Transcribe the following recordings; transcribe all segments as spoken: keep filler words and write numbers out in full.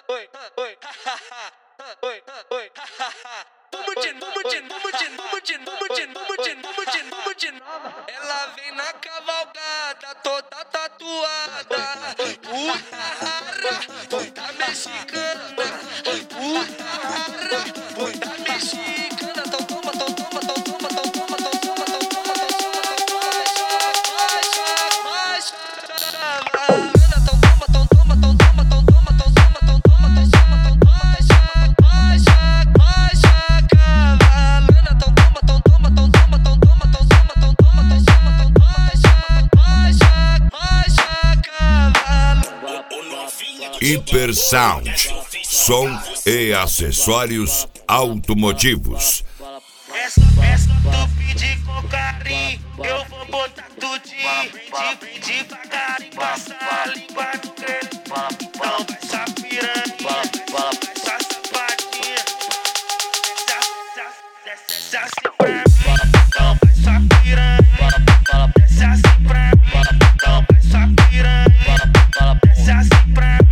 oi, oi, oi, oi. Vamos de, vamos de, vamos de, vamos de, vamos de, vamos de, vamos de, vamos de nova. Ela vem na cavalgada, toda tatuada. Puta rara, puta mexicana. Puta rara, puta mexicana. Então toma, então toma, então toma, então toma, então toma, então toma, então toma, então toma. Vai, vai, vai. Hipersound, som e acessórios automotivos. Essa, essa top de com carinho, eu vou botar tudinho. Vem de, vem devagarinho, passa a língua no grelho. Então vai essa piranha, vai essa safadinha. Desce assim pra mim, então vai essa piranha. Desce assim pra mim, então vai essa piranha. Desce assim pra mim.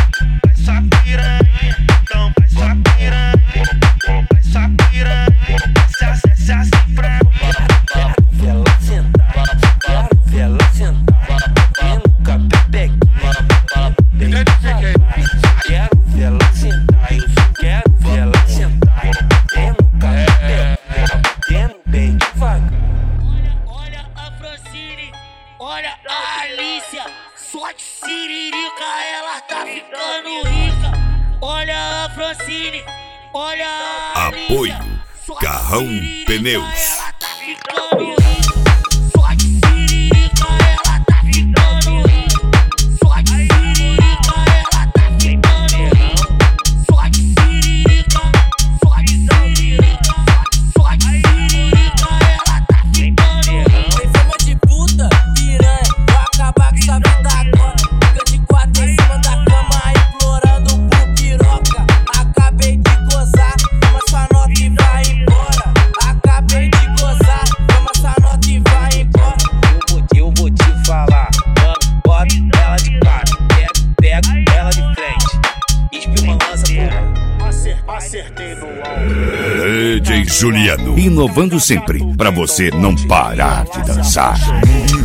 Olha a Alicia, só de siririca ela tá ficando rica. Olha a Francine, olha a Alicia, apoio Carrão Pneus. Ela tá ficando rica. Só de siririca ela tá ficando rica. Só de siririca ela tá ficando rica. Só de siririca, só de siririca, só de siririca ela tá ficando rica. Tem fama de puta, piranha, vou acabar com essa vida agora. Fica de quatro em cima da cama, implorando por piroca. Acabei de gozar, toma sua nota e vai embora. Acabei de gozar, toma sua nota e vai embora. Eu vou, eu vou te falar, mano, bota ela de cara, pega, pega ela de frente, espirra, lança por Acertei no alto. D J Juliano, inovando sempre, pra você não parar de dançar.